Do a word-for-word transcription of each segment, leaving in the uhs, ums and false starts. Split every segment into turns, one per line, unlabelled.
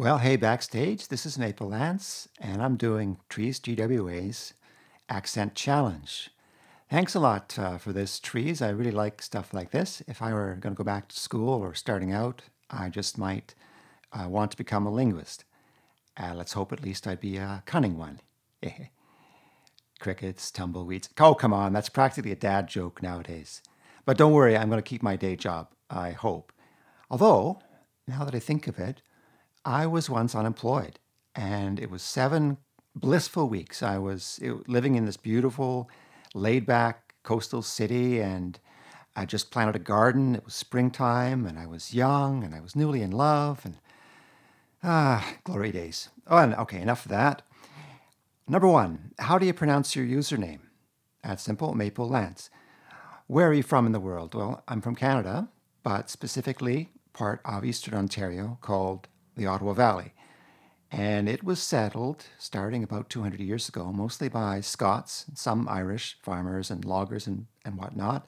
Well, hey, backstage, this is Maple Lance, and I'm doing Trees G W A's Accent Challenge. Thanks a lot uh, for this, Trees. I really like stuff like this. If I were going to go back to school or starting out, I just might uh, want to become a linguist. Uh, let's hope at least I'd be a cunning one. Crickets, tumbleweeds. Oh, come on, that's practically a dad joke nowadays. But don't worry, I'm going to keep my day job, I hope. Although, now that I think of it, I was once unemployed, and it was seven blissful weeks. I was living in this beautiful, laid back coastal city, and I just planted a garden. It was springtime, and I was young, and I was newly in love, and ah, glory days. Oh, and okay, enough of that. Number one, how do you pronounce your username? That's simple, Maple Lance. Where are you from in the world? Well, I'm from Canada, but specifically part of Eastern Ontario called the Ottawa Valley. And it was settled starting about two hundred years ago, mostly by Scots, some Irish farmers and loggers and, and whatnot.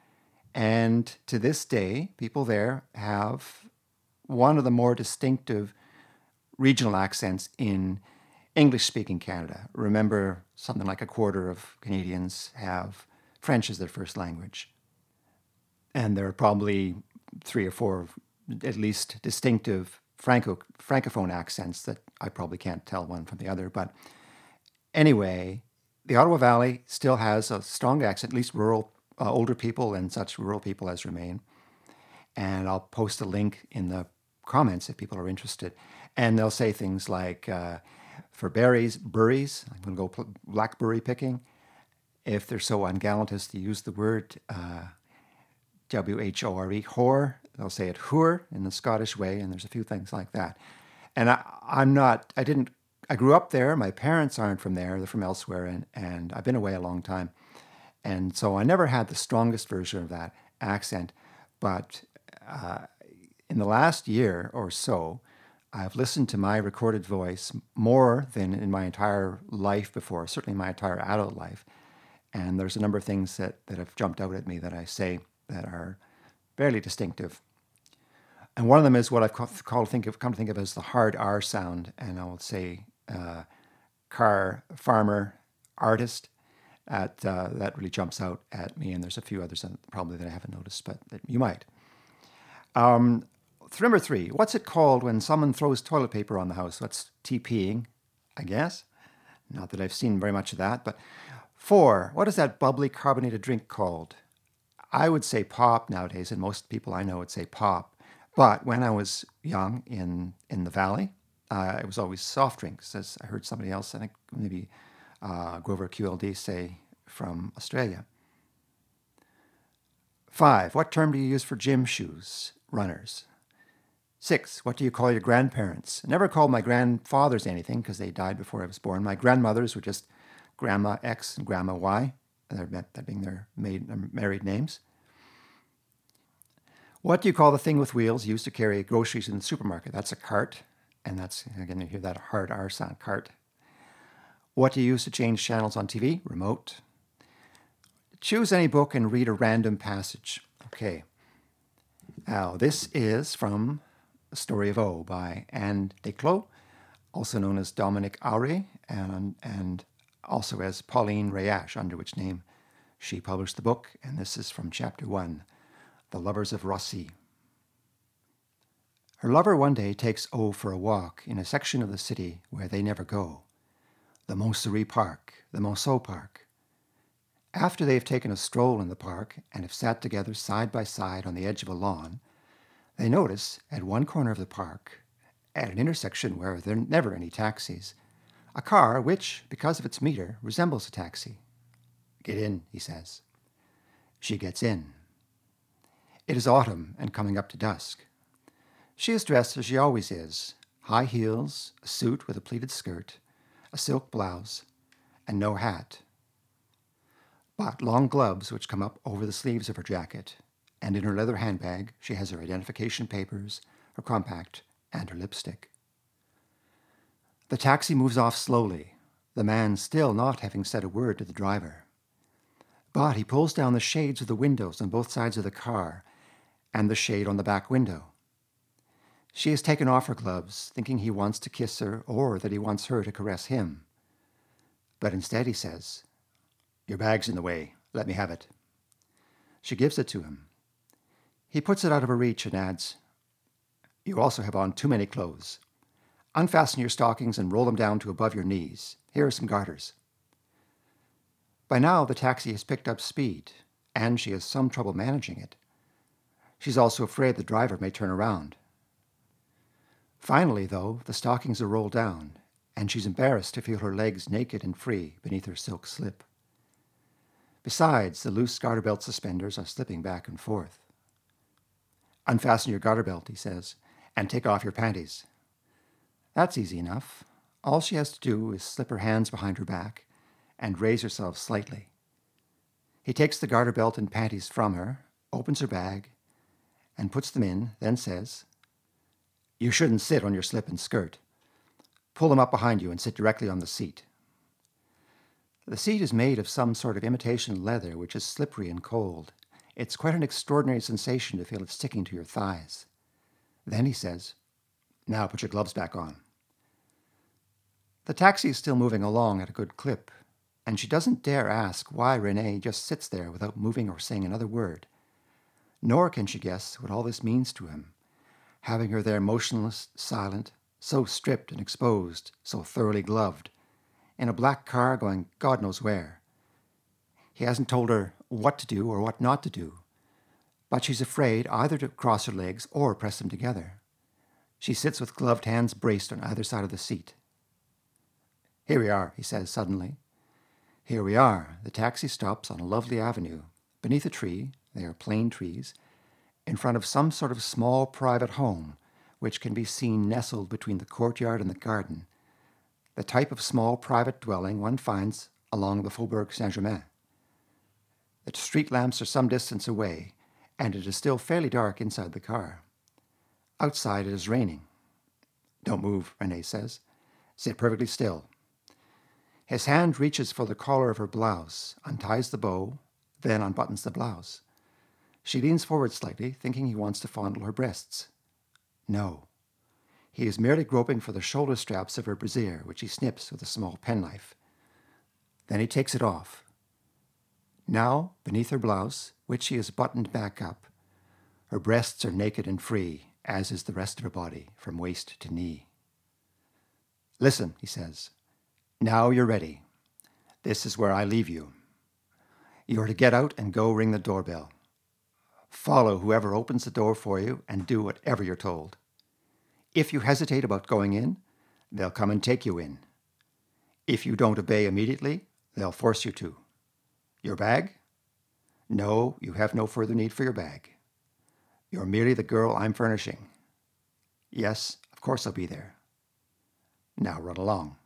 And to this day, people there have one of the more distinctive regional accents in English-speaking Canada. Remember, something like a quarter of Canadians have French as their first language. And there are probably three or four, at least, distinctive Franco, Francophone accents that I probably can't tell one from the other. But anyway, the Ottawa Valley still has a strong accent, at least rural, uh, older people and such rural people as remain. And I'll post a link in the comments if people are interested. And they'll say things like, uh, for berries, burries, I'm going to go pl- blackberry picking. If they're so ungallant as to use the word uh, W H O R E, whore, they'll say it whore in the Scottish way, and there's a few things like that. And I, I'm not, I didn't, I grew up there. My parents aren't from there, they're from elsewhere, and, and I've been away a long time. And so I never had the strongest version of that accent. But uh, in the last year or so, I've listened to my recorded voice more than in my entire life before, certainly my entire adult life. And there's a number of things that, that have jumped out at me that I say that are fairly distinctive. And one of them is what I've called, think of, come to think of as the hard R sound. And I will say uh, car, farmer, artist. At, uh, that really jumps out at me. And there's a few others that probably that I haven't noticed, but that you might. Um, number three, what's it called when someone throws toilet paper on the house? That's TPing, I guess. Not that I've seen very much of that, but four, what is that bubbly carbonated drink called? I would say pop nowadays, and most people I know would say pop. But when I was young in, in the valley, uh, it was always soft drinks, as I heard somebody else, I think maybe uh, Grover Q L D say from Australia. Five, what term do you use for gym shoes, runners? Six, what do you call your grandparents? I never called my grandfathers anything because they died before I was born. My grandmothers were just Grandma X and Grandma Y, that being their maid, married names. What do you call the thing with wheels used to carry groceries in the supermarket? That's a cart, and that's, again, you hear that hard R sound, cart. What do you use to change channels on T V? Remote. Choose any book and read a random passage. Okay. Now, this is from The Story of O by Anne Desclos, also known as Dominique Aure, and, and also as Pauline Reache, under which name she published the book. And this is from chapter one, The Lovers of Roissy. Her lover one day takes O for a walk in a section of the city where they never go, the Montsouris Park, the Monceau Park. After they have taken a stroll in the park and have sat together side by side on the edge of a lawn, they notice at one corner of the park, at an intersection where there are never any taxis, a car which, because of its meter, resembles a taxi. Get in, he says. She gets in. It is autumn and coming up to dusk. She is dressed as she always is, high heels, a suit with a pleated skirt, a silk blouse, and no hat, but long gloves which come up over the sleeves of her jacket, and in her leather handbag she has her identification papers, her compact, and her lipstick. The taxi moves off slowly, the man still not having said a word to the driver. But he pulls down the shades of the windows on both sides of the car and the shade on the back window. She has taken off her gloves, thinking he wants to kiss her or that he wants her to caress him. But instead he says, "Your bag's in the way. Let me have it." She gives it to him. He puts it out of her reach and adds, "You also have on too many clothes. Unfasten your stockings and roll them down to above your knees. Here are some garters." By now, the taxi has picked up speed, and she has some trouble managing it. She's also afraid the driver may turn around. Finally, though, the stockings are rolled down, and she's embarrassed to feel her legs naked and free beneath her silk slip. Besides, the loose garter belt suspenders are slipping back and forth. "Unfasten your garter belt," he says, "and take off your panties." That's easy enough. All she has to do is slip her hands behind her back and raise herself slightly. He takes the garter belt and panties from her, opens her bag, and puts them in, then says, "You shouldn't sit on your slip and skirt. Pull them up behind you and sit directly on the seat." The seat is made of some sort of imitation leather, which is slippery and cold. It's quite an extraordinary sensation to feel it sticking to your thighs. Then he says, "Now put your gloves back on." The taxi is still moving along at a good clip, and she doesn't dare ask why Renee just sits there without moving or saying another word. Nor can she guess what all this means to him, having her there motionless, silent, so stripped and exposed, so thoroughly gloved, in a black car going God knows where. He hasn't told her what to do or what not to do, but she's afraid either to cross her legs or press them together. She sits with gloved hands braced on either side of the seat. "Here we are," he says suddenly. Here we are. The taxi stops on a lovely avenue. Beneath a tree, they are plain trees, in front of some sort of small private home, which can be seen nestled between the courtyard and the garden, the type of small private dwelling one finds along the Faubourg Saint-Germain. The street lamps are some distance away, and it is still fairly dark inside the car. Outside it is raining. "Don't move," Renee says. "Sit perfectly still." His hand reaches for the collar of her blouse, unties the bow, then unbuttons the blouse. She leans forward slightly, thinking he wants to fondle her breasts. No. He is merely groping for the shoulder straps of her brassiere, which he snips with a small penknife. Then he takes it off. Now, beneath her blouse, which she has buttoned back up, her breasts are naked and free, as is the rest of her body, from waist to knee. "Listen," he says. "Now you're ready. This is where I leave you. You are to get out and go ring the doorbell. Follow whoever opens the door for you and do whatever you're told. If you hesitate about going in, they'll come and take you in. If you don't obey immediately, they'll force you to. Your bag? No, you have no further need for your bag. You're merely the girl I'm furnishing. Yes, of course I'll be there. Now run along."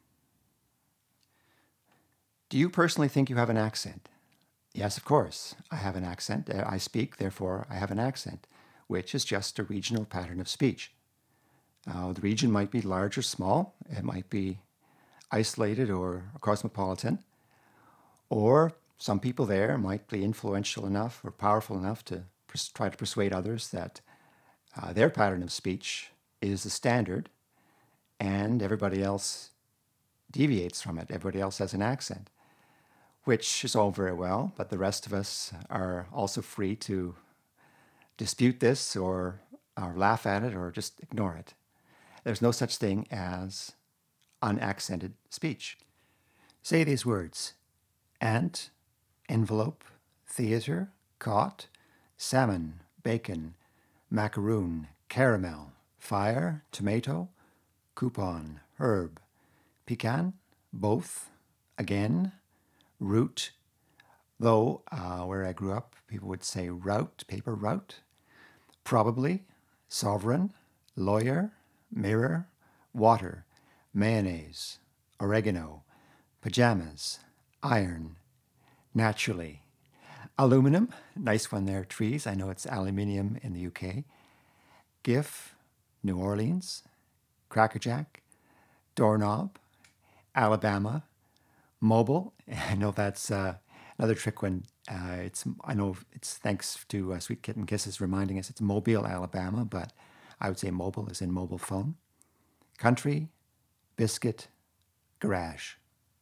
Do you personally think you have an accent? Yes, of course, I have an accent. I speak, therefore I have an accent, which is just a regional pattern of speech. Now, the region might be large or small. It might be isolated or cosmopolitan. Or some people there might be influential enough or powerful enough to pers- try to persuade others that uh, their pattern of speech is the standard and everybody else deviates from it. Everybody else has an accent, which is all very well, but the rest of us are also free to dispute this or, or laugh at it or just ignore it. There's no such thing as unaccented speech. Say these words: ant, envelope, theater, caught, salmon, bacon, macaroon, caramel, fire, tomato, coupon, herb, pecan, both, again, route, though uh, where I grew up, people would say route, paper route, probably, sovereign, lawyer, mirror, water, mayonnaise, oregano, pajamas, iron, naturally, aluminum, nice one there, trees, I know it's aluminium in the U K, GIF, New Orleans, crackerjack, doorknob, Alabama, mobile. I know that's uh, another trick when uh, it's, I know it's thanks to uh, Sweet Kitten Kisses reminding us it's Mobile, Alabama, but I would say mobile as in mobile phone. Country, biscuit, garage.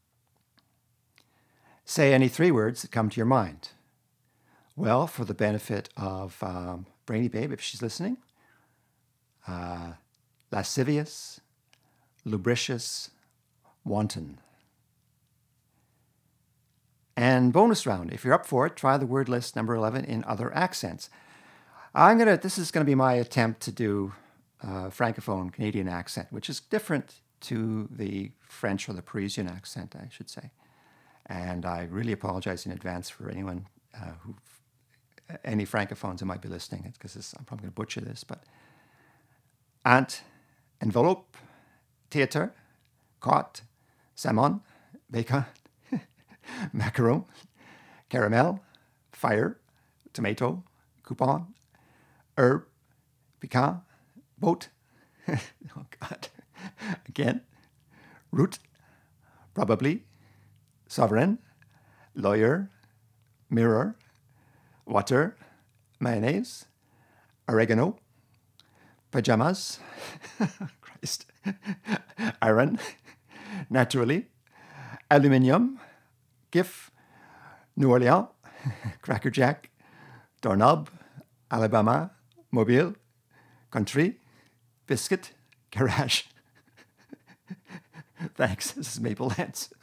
Say any three words that come to your mind. Well, for the benefit of um, Brainy Babe, if she's listening, uh, lascivious, lubricious, wanton. And bonus round, if you're up for it, try the word list number eleven in other accents. I'm gonna. This is gonna be my attempt to do uh, Francophone Canadian accent, which is different to the French or the Parisian accent, I should say. And I really apologize in advance for anyone uh, who, any Francophones who might be listening, because I'm probably going to butcher this. But ant, envelope, theatre, cot, salmon, bacon, macaron, caramel, fire, tomato, coupon, herb, pecan, boat, oh God, again, root, probably, sovereign, lawyer, mirror, water, mayonnaise, oregano, pajamas, Christ, iron, naturally, aluminium, GIF, New Orleans, Cracker Jack, doorknob, Alabama, mobile, country, biscuit, garage. Thanks. This is Maple Lance.